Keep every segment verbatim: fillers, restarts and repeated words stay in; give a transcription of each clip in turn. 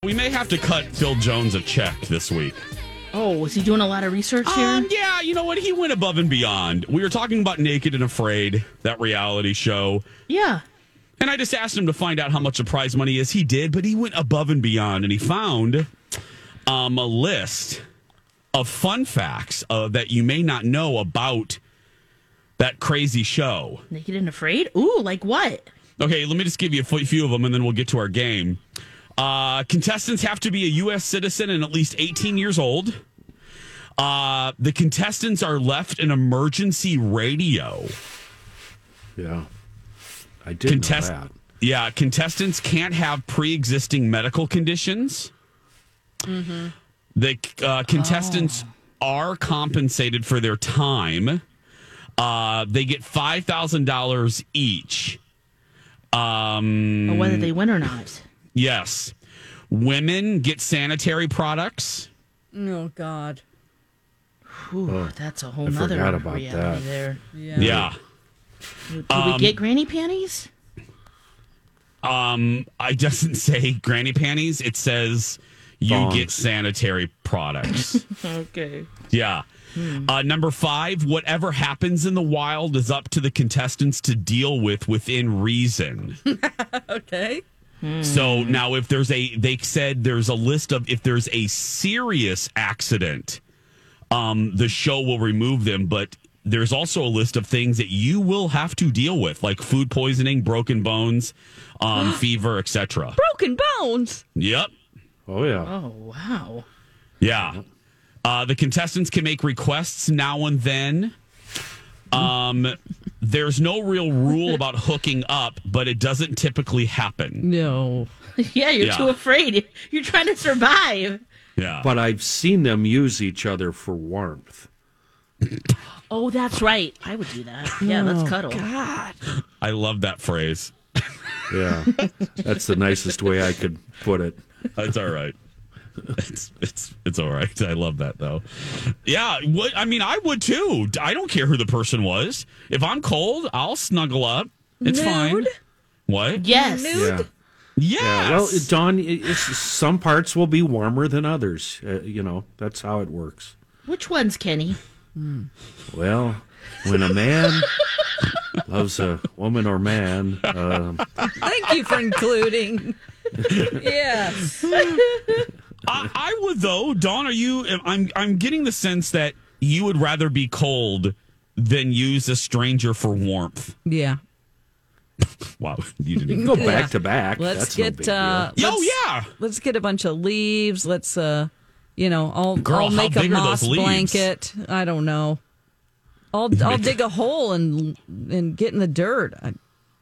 We may have to cut Phil Jones a check this week. Oh, was he doing a lot of research here? Um, yeah, you know what? He went above and beyond. We were talking about Naked and Afraid, that reality show. Yeah. And I just asked him to find out how much the prize money is. He did, but he went above and beyond, and he found um, a list of fun facts uh, that you may not know about that crazy show. Naked and Afraid? Ooh, like what? Okay, let me just give you a few of them, and then we'll get to our game. Uh, contestants have to be a U S citizen and at least eighteen years old. Uh, the contestants are left an emergency radio. Yeah. I did Contest- know that. Yeah, contestants can't have pre-existing medical conditions. Mm-hmm. The uh, contestants oh. are compensated for their time. Uh, they get five thousand dollars each. Um, whether they win or not. Yes. Women get sanitary products. Oh, God. Whew, oh, that's a whole I nother forgot about reality that. there. Yeah. Yeah. Do, do Um, we get granny panties? Um, I doesn't say granny panties. It says you Thongs. get sanitary products. Okay. Yeah. Hmm. Uh, number five, whatever happens in the wild is up to the contestants to deal with within reason. Okay. Hmm. So now if there's a, they said there's a list of, if there's a serious accident, um, the show will remove them, but there's also a list of things that you will have to deal with, like food poisoning, broken bones, um, fever, et cetera. Broken bones? Yep. Oh, yeah. Oh, wow. Yeah. Uh, the contestants can make requests now and then. Um, there's no real rule about hooking up, but it doesn't typically happen. No. Yeah, you're Yeah. too afraid. You're trying to survive. Yeah. But I've seen them use each other for warmth. Oh, that's right. I would do that. Yeah, let's cuddle. God. I love that phrase. Yeah. That's the nicest way I could put it. It's all right. It's it's it's all right. I love that though. Yeah, what I mean, I would too. I don't care who the person was. If I'm cold, I'll snuggle up. It's Nude? fine. What? Yes. Nude? Yeah. Yes. Yeah, well, Dawn, it's, some parts will be warmer than others. Uh, you know, that's how it works. Which ones, Kenny? Well, when a man loves a woman or man, um, Thank you for including. Yes. I, I would though. Dawn, are you? I'm I'm getting the sense that you would rather be cold than use a stranger for warmth. Yeah. Wow, you you can didn't. go Yeah. back to back. Let's That's no get. big uh, deal. Oh let's- yeah. Let's get a bunch of leaves. Let's, uh, you know, I'll, Girl, I'll how make a big are moss those leaves? blanket. I don't know. I'll I'll dig a hole and and get in the dirt. I,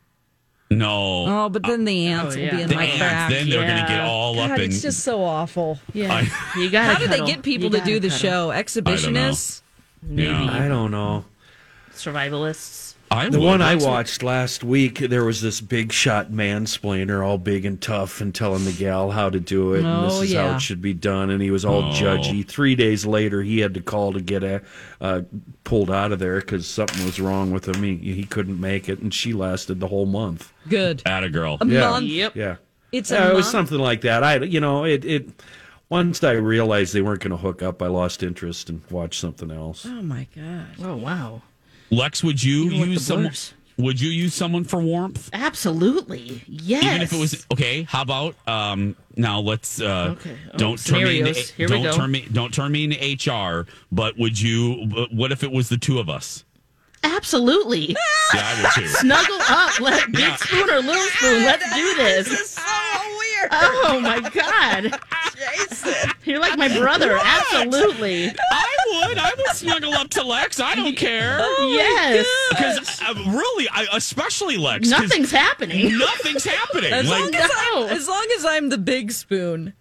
No. oh, but then the ants Oh, will yeah. be in the my ants, back. then they're going to get Yeah. all up God, and. it's just so awful. Yeah. I- you gotta How do they cuddle. get people You to do gotta the cuddle. show? Exhibitionists? Maybe. Yeah. I don't know. Survivalists. I The would. one I That's what- watched last week, there was this big shot mansplainer, all big and tough, and telling the gal how to do it, and this Oh, is how yeah. it should be done. And he was all Oh. judgy. Three days later, he had to call to get a, uh, pulled out of there because something was wrong with him. He, he couldn't make it, and she lasted the whole month. Good. Atta girl. A Yeah. month. Yep. Yeah, It's a yeah, it was month. something like that. I, you know, it. it once I realized they weren't going to hook up, I lost interest and watched something else. Oh, my God. Oh, wow. Lex, would you Even with use the someone? blurs. Would you use someone for warmth? Absolutely. Yes. Even if it was okay. How about um, now? Let's uh, Okay. Oh, don't turn me into scenarios. Here we don't go. turn me don't turn me into H R. But would you? What if it was the two of us? Absolutely. Yeah, I would too. Snuggle up. Let big Yeah. spoon or little spoon. Let's do this. So weird. Oh my God. Jason. You're like my brother. Absolutely. I would. I would snuggle up to Lex. I don't care. Yes. Because uh, really, I, especially Lex. 'cause Nothing's happening. Nothing's happening. As, Like, long as, No. I'm, as long as I'm the big spoon.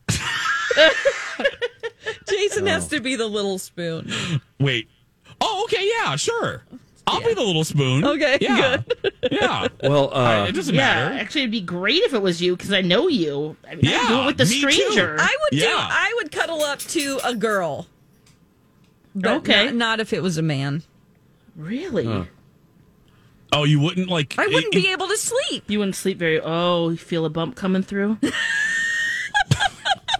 Jason has to be the little spoon. wait. Oh, okay. Yeah, sure. I'll be the little spoon. Okay, Yeah. Yeah. Well, uh, it doesn't Yeah, matter. actually, it'd be great if it was you because I know you. I mean, Yeah, I'd do it with the me too. stranger. I would do. Yeah. I would cuddle up to a girl. But Okay. Not, not if it was a man. Really? Huh. Oh, you wouldn't like? I wouldn't it- be able to sleep. You wouldn't sleep very. Oh, you feel a bump coming through?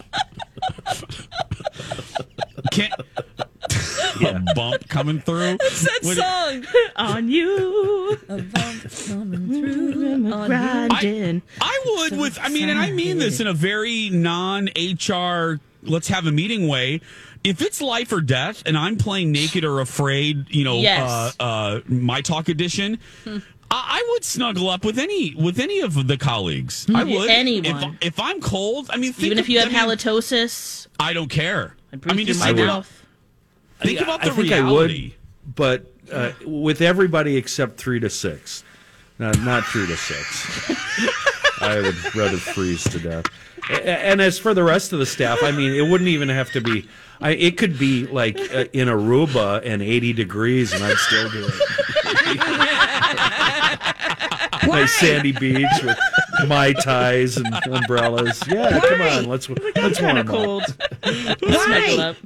can't. A bump coming through. It's that What- song. On you, A bump coming through on you. grinding. I would with, I mean, and I mean this in a very non-H R, let's have a meeting way. If it's life or death and I'm playing Naked or Afraid, you know, Yes. uh, uh, My Talk edition, Hmm. I, I would snuggle up with any with any of the colleagues. I would. Anyone. If, if I'm cold, I mean, think Even of, if you had I mean, halitosis, I don't care. I'd I breathe mean, through just my think, about, mouth. think I- about I the think reality. I would, but uh, with everybody except three to six. No, not three to six. I would rather freeze to death. A- And as for the rest of the staff, I mean, it wouldn't even have to be. I, it could be like uh, in Aruba and eighty degrees, and I'd still do it. Nice sandy beach with mai tais and umbrellas. Yeah, come on, let's let's Kind warm of up. cold. Snuggle up.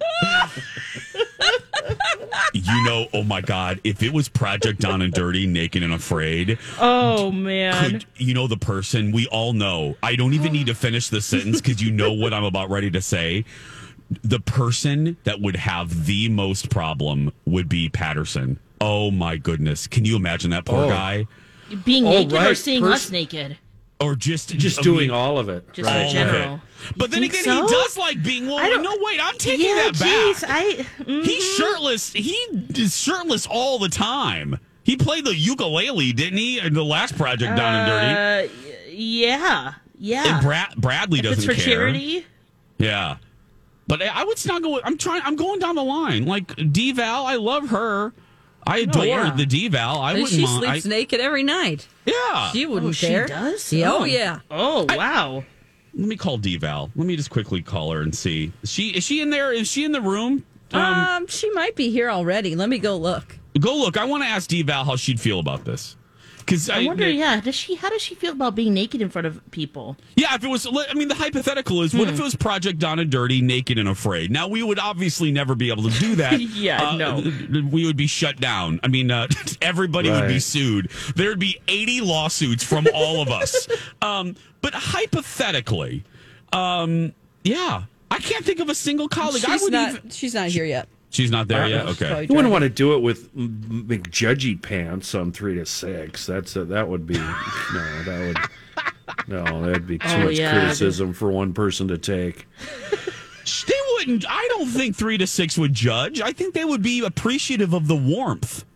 You know, oh my God, if it was Project Down and Dirty, Naked and Afraid, Oh man. could you know the person we all know? I don't even need to finish the sentence because you know what I'm about ready to say. The person that would have the most problem would be Patterson. Oh my goodness. Can you imagine that poor Oh. guy? Being Oh, naked or right. seeing Pers- us naked? Or just Just I doing mean, all of it. Just all in of general. it. But then think again, so? he does like being well. I don't- No, wait, I'm taking Yeah, that back. jeez. I. mm, He's shirtless. He is shirtless all the time. He played the ukulele, didn't he, in the last Project Down and Dirty? Uh, yeah. Yeah. And Brad, Bradley If doesn't it's for care. charity. Yeah, but I, I would snuggle with. I'm trying. I'm going down the line. Like D-Val, I love her. I adore yeah. the D-Val. I And wouldn't she mind. sleeps I, naked every night. yeah. She wouldn't Oh, she care. does? Yeah, Oh, Oh. yeah. Oh wow. Let me call D-Val. Let me just quickly call her and see. Is she is she in there? Is she in the room? Um, Um, she might be here already. Let me go look. go look. I want to ask D-Val how she'd feel about this. Because I wonder. Yeah. Does she? How does she feel about being naked in front of people? Yeah, if it was, I mean, the hypothetical is, what if it was Project Down and Dirty, Naked and Afraid? Now, we would obviously never be able to do that. Yeah, Uh, no. We would be shut down. I mean, uh, everybody would be Right. sued. There'd be eighty lawsuits from all of us. Um, but hypothetically, um, yeah, I can't think of a single colleague. I She's would not. even, She's not here yet. she's not there yet? She's Okay. probably You wouldn't driving. want to do it with M- McJudgy pants on three to six. That's a, that would be no, that would no, that'd be too Oh, much yeah. criticism for one person to take. They wouldn't, I don't think three to six would judge. I think they would be appreciative of the warmth.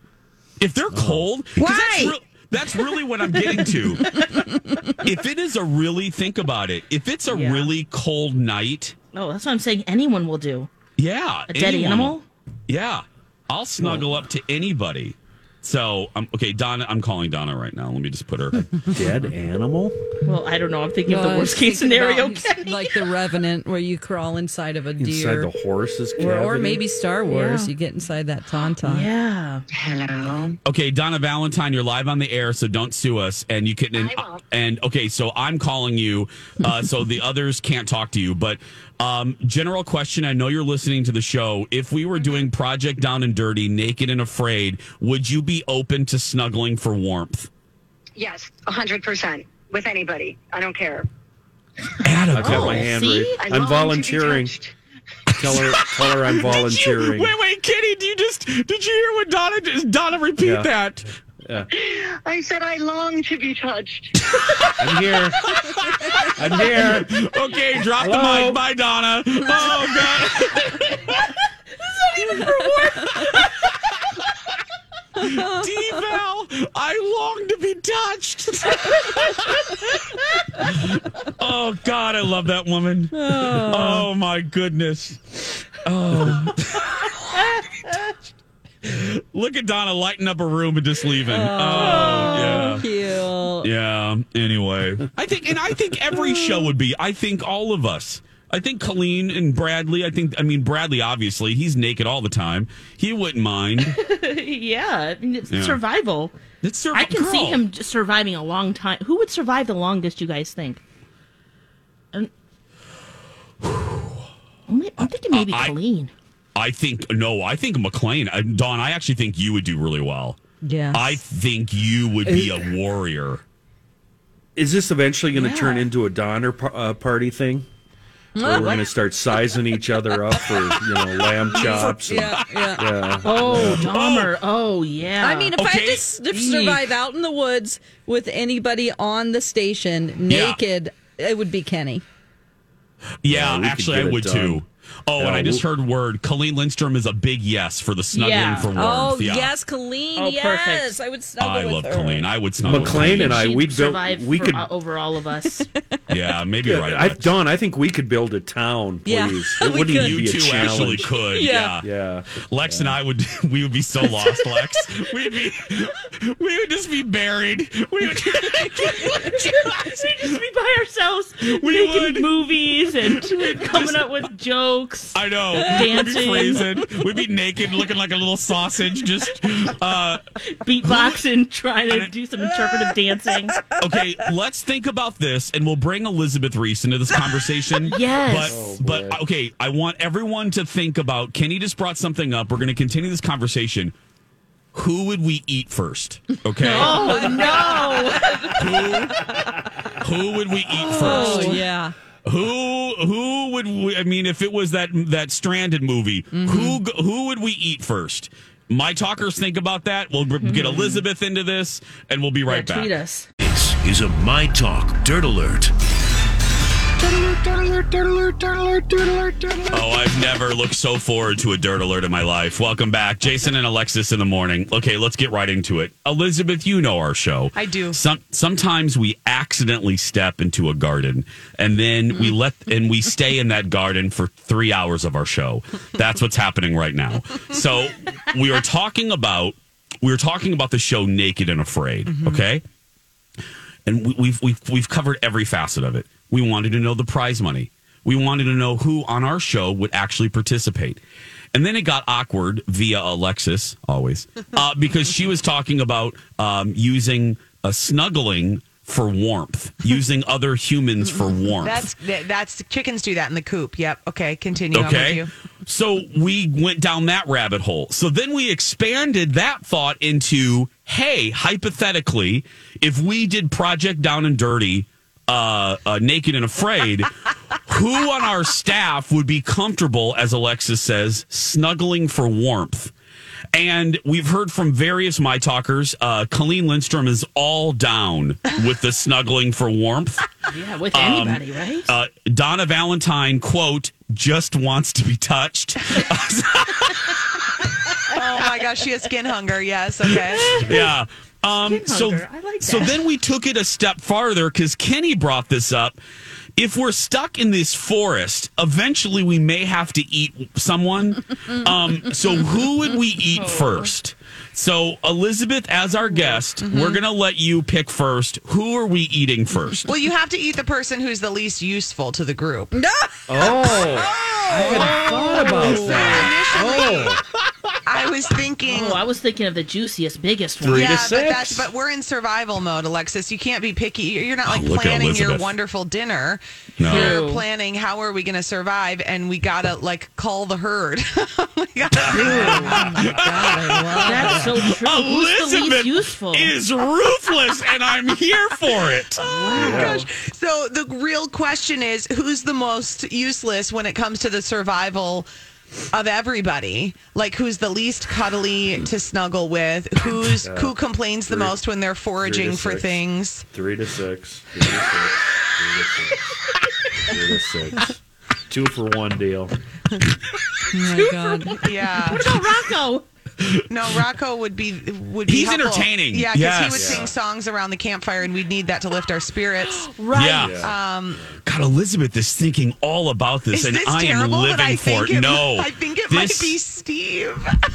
If they're cold, 'cause Why? That's, re- that's really what I'm getting to. If it is a really, think about it. If it's a Yeah. really cold night, Oh, that's what I'm saying. Anyone will do. yeah. A dead anyone- animal. Yeah. I'll snuggle up to anybody. So, um, okay, Donna, I'm calling Donna right now. Let me just put her. Dead animal? Well, I don't know. I'm thinking of No, the I was worst case thinking scenario. about he's like the Revenant, where you crawl inside of a Inside deer, the horse's or, or cavity? maybe Star Wars. Yeah. You get inside that tauntaun. Yeah. Okay, Donna Valentine, you're live on the air, so don't sue us. And you can. And, I won't. and okay, so I'm calling you, uh, so the others can't talk to you. But um, general question: I know you're listening to the show. If we were doing Project Down and Dirty, Naked and Afraid, would you be open to snuggling for warmth? Yes, one hundred percent. With anybody. I don't care. Adam, I've got Oh, my hand see? raised. I I'm long to be volunteering. touched. Tell her, tell her I'm volunteering. wait, wait, Kitty, do you just did you hear what Donna? Did Donna repeat Yeah. that? Yeah. I said I long to be touched. I'm here. I'm here. Okay, drop the Hello? mic. Bye, Donna. Oh God. D-Val, I long to be touched. Oh, God, I love that woman. Oh, my goodness. Oh. Look at Donna lighting up a room and just leaving. Oh, yeah. Cute. Yeah. Anyway, I think, and I think every show would be. I think all of us. I think Colleen and Bradley. I think. I mean, Bradley. Obviously, he's naked all the time. He wouldn't mind. Yeah. I mean, it's Yeah. survival. It's sur- I can see girl. him just surviving a long time. Who would survive the longest? You guys think? Um, I'm I'm thinking maybe I- Colleen. I think no. I think McLean. Uh, Dawn. I actually think you would do really well. Yeah. I think you would be a warrior. Is this eventually going to Yeah. turn into a Donner par- uh, party thing? where we're going to start sizing each other up for, you know, lamb chops. And, Yeah, yeah. yeah. Oh, Dahmer. Oh, yeah. I mean, if I had Okay. to s- to survive out in the woods with anybody on the station Yeah. naked, it would be Kenny. Yeah, Yeah, we could actually, get I it would done. too. Oh, Yeah, and I just we'll- heard word. Colleen Lindstrom is a big yes for the snuggling Yeah. for warmth. Oh, yeah. yes, Colleen. Oh, yes, perfect. I would snuggle I with love her. Colleen. I would snuggle. with McLean and I, She'd we'd build. survive We for, could. uh, over all of us. Yeah, maybe you're right. I've Alex. done. I think we could build a town. Please, Yeah, it we wouldn't could. even You be a two actually challenge. could. Yeah. Yeah. Yeah. Lex and I would. We would be so lost, Lex. We'd be. We would just be buried. We would. We'd just be by ourselves, We making would. movies and coming up with jokes. I know. Dancing. We'd be freezing. We'd be naked, looking like a little sausage. Just. uh Beatboxing, trying to do some interpretive dancing. Okay, let's think about this, and we'll bring Elizabeth Reese into this conversation. Yes. But, Oh, but boy. okay, I want everyone to think about. Kenny just brought something up. We're going to continue this conversation. Who would we eat first? Okay. Oh, no. Who, who would we eat first? Oh, yeah. Who who would we, I mean if it was that that Stranded movie? Who go- who would we eat first? My talkers think about that. We'll get Elizabeth into this, and we'll be right Yeah, back. tweet us. This is a My Talk Dirt Alert. Oh, I've never looked so forward to a dirt alert in my life. Welcome back, Jason and Alexis in the morning. Okay, let's get right into it. Elizabeth, you know our show. I do. Some sometimes we accidentally step into a garden, and then we let and we stay in that garden for three hours of our show. That's what's happening right now. So we are talking about we were talking about the show Naked and Afraid. Okay, and we, we've we've we've covered every facet of it. We wanted to know the prize money. We wanted to know who on our show would actually participate. And then it got awkward via Alexis, always, uh, because she was talking about um, using a snuggling for warmth, using other humans for warmth. That's that- that's chickens do that in the coop. Yep. Okay. Continue. I'm Okay. with you. So we went down that rabbit hole. So then we expanded that thought into, hey, hypothetically, if we did Project Down and Dirty, uh, uh, Naked and Afraid, who on our staff would be comfortable, as Alexis says, snuggling for warmth? And we've heard from various My Talkers. Uh, Colleen Lindstrom is all down with the snuggling for warmth. Yeah, with anybody, right? Uh, Donna Valentine, quote, just wants to be touched. Oh my gosh, she has skin hunger. Yes. Okay. Yeah. Um, Skin so, hunger. I like so that. then we took it a step farther because Kenny brought this up. If we're stuck in this forest, eventually we may have to eat someone. Um, so who would we eat first? So Elizabeth, as our guest, we're going to let you pick first. Who are we eating first? Well, you have to eat the person who's the least useful to the group. Oh, I hadn't thought about that. Oh, I was thinking. Oh, I was thinking of the juiciest, biggest Three one. to yeah, six. but that's but we're in survival mode, Alexis. You can't be picky. You're not like Oh, look at planning your Elizabeth. wonderful dinner. No. You're Ew. planning how are we going to survive, and we gotta like call the herd. we gotta, That's so true. Who's the least Elizabeth useful? is ruthless, and I'm here for it. Oh, gosh. So the real question is, who's the most useless when it comes to the survival of everybody? Like, who's the least cuddly to snuggle with? Who's who complains the Three- most when they're foraging to for six. things? three to six. Three to six. Three to six. Three to six. Two for one deal. Oh, my God. Yeah. What about Rocco? No, Rocco would be would be He's helpful. entertaining. Yeah, because he Yes. would Yeah. sing songs around the campfire, and we'd need that to lift our spirits. Right. Yeah. Um, God, Elizabeth is thinking all about this, is and this I am terrible? living But I for think it. it. No, I think it this, might be Steve.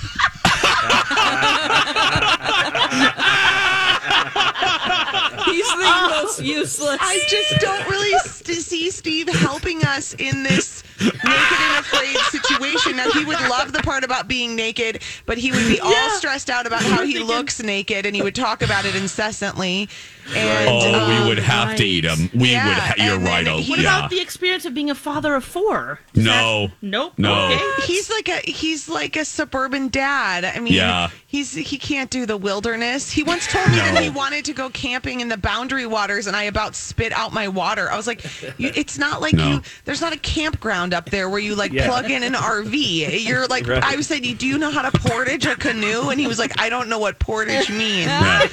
He's the most useless. I just don't really st- see Steve helping us in this naked and afraid situation. Now, he would love the part about being naked, but he would be all stressed out about how he looks naked, and he would talk about it incessantly. And, Oh, um, we would have right. to eat them. We Yeah, would. Ha- you're and right. then Oh, he- What yeah. about the experience of being a father of four? No. Nope. No. Okay. He's like a he's like a suburban dad. I mean, Yeah. he's he can't do the wilderness. He once told me No. that he wanted to go camping in the Boundary Waters, and I about spit out my water. I was like, you, it's not like No. you. There's not a campground up there where you like Yeah. plug in an R V. You're like, Right. I said, do you know how to portage a canoe? And he was like, I don't know what portage means. Yeah.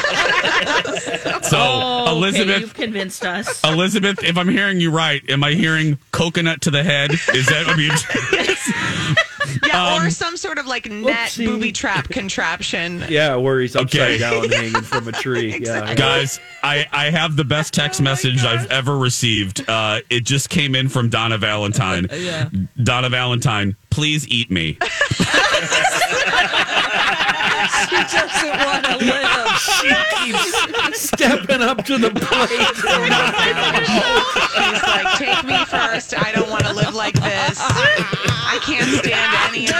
So, Oh, okay, Elizabeth, you've convinced us. Elizabeth, if I'm hearing you right, am I hearing coconut to the head? Is that what you? Yeah, Um, or some sort of like net whoopsie. booby trap contraption. Yeah, where he's upside Okay. down hanging from a tree. Exactly. Yeah. Guys, I, I have the best text message I've ever received. Uh, it just came in from Donna Valentine. Yeah. Donna Valentine, please eat me. She doesn't want to live. She keeps stepping up to the plate. He's like, take me first. I don't want to live like this. I can't stand any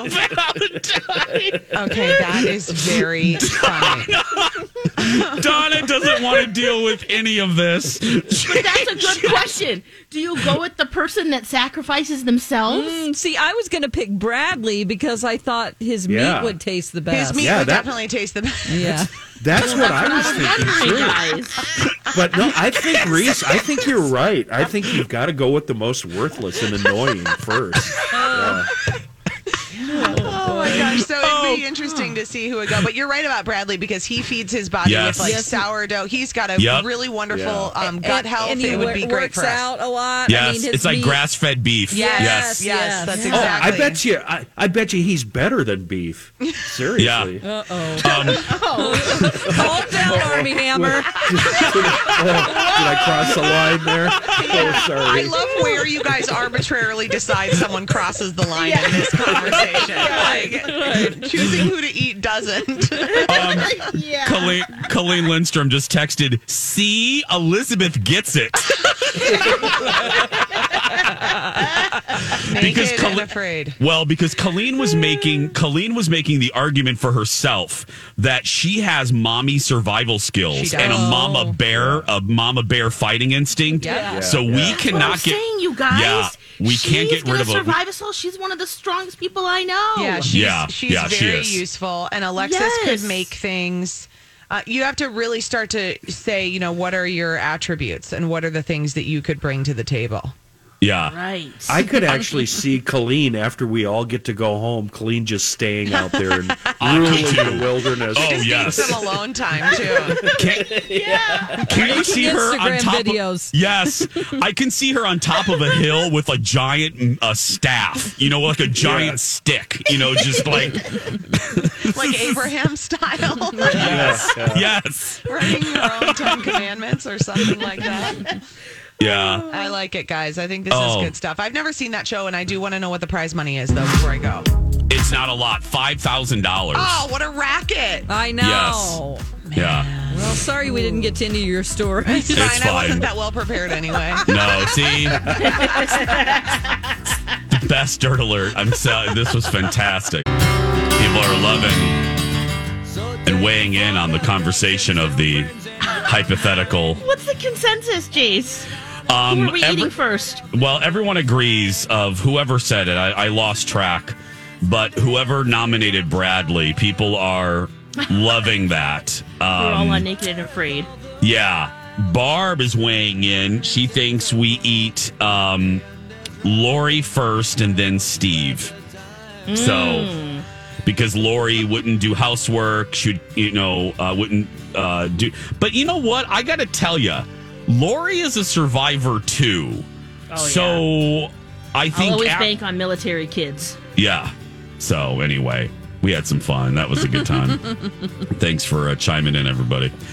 of you. Okay, that is very funny. Donna doesn't want to deal with any of this. But that's a good question. Do you go with the person that sacrifices themselves? Mm, see, I was going to pick Bradley because I thought his Yeah. meat would taste the His best. meat Yeah, would that- definitely taste the best. Yeah. That's what I was thinking Wondering, too. guys. But no, I think Reese. I think you're right. I think you've got to go with the most worthless and annoying first. Yeah. Oh my gosh! So it'd be interesting to see who would go. But you're right about Bradley because he feeds his body Yes. with like Yes. sourdough. He's got a Yep. really wonderful Yeah. um, gut And- health. and he it would wor- be great works for us. out a lot. Yes, I mean, his it's like meat- grass-fed beef. Yes, Yes. yes, that's Yeah. Oh, exactly. I bet you. I, I bet you he's better than beef. Seriously. Uh-oh. Um, Calm down, Army Hammer. Did I cross the line there? Oh, I sorry. love where you guys arbitrarily decide someone crosses the line in this conversation. Like, choosing who to eat doesn't. um, Yeah. Colleen, Colleen Lindstrom just texted, see, Elizabeth gets it. Naked and Colleen- afraid. Well, because Colleen was making Colleen was making the argument for herself that she has mommy survival skills She does. and a Oh. mama bear, a mama bear fighting instinct. Yeah. So we Yeah. What cannot I'm get. saying, you guys. Yeah, we She's can't get rid gonna of a- survive us all. She's one of the strongest people I know. Yeah, she's, Yeah, she's yeah, she very is. useful. And Alexis Yes. could make things. Uh, you have to really start to say, you know, what are your attributes and what are the things that you could bring to the table? Yeah. Right. I could actually see Colleen after we all get to go home. Colleen just staying out there and ruling the wilderness. Oh, Just yes. need some alone time too. Can, can you see her on Instagram top videos. of? Yes, I can see her on top of a hill with a giant uh, staff. You know, like a giant Yeah. stick. You know, just like Like Abraham style, Yes, yeah. yes, writing your own Ten Commandments or something like that. yeah. I like it, guys. I think this Oh. is good stuff. I've never seen that show, and I do want to know what the prize money is, though, before I go. It's not a lot. Five thousand dollars. Oh, what a racket! I know. Yeah. Well, sorry we didn't get to any of your stories. It's fine. It's I wasn't fine. that well prepared anyway. No, see, the best dirt alert. I'm so. This was fantastic. People are loving and weighing in on the conversation of the hypothetical. What's the consensus, Jace? Um, Who are we every- eating first? Well, everyone agrees of whoever said it. I, I lost track, but whoever nominated Bradley, people are loving that. We're all Um, on Naked and Afraid. yeah. Barb is weighing in. She thinks we eat um, Lori first and then Steve. So, because Lori wouldn't do housework, should you know, uh, wouldn't uh, do. But you know what? I got to tell you, Lori is a survivor too. Oh, so I I'll think, always ap- bank on military kids. yeah. So anyway, we had some fun. That was a good time. Thanks for uh, chiming in, everybody.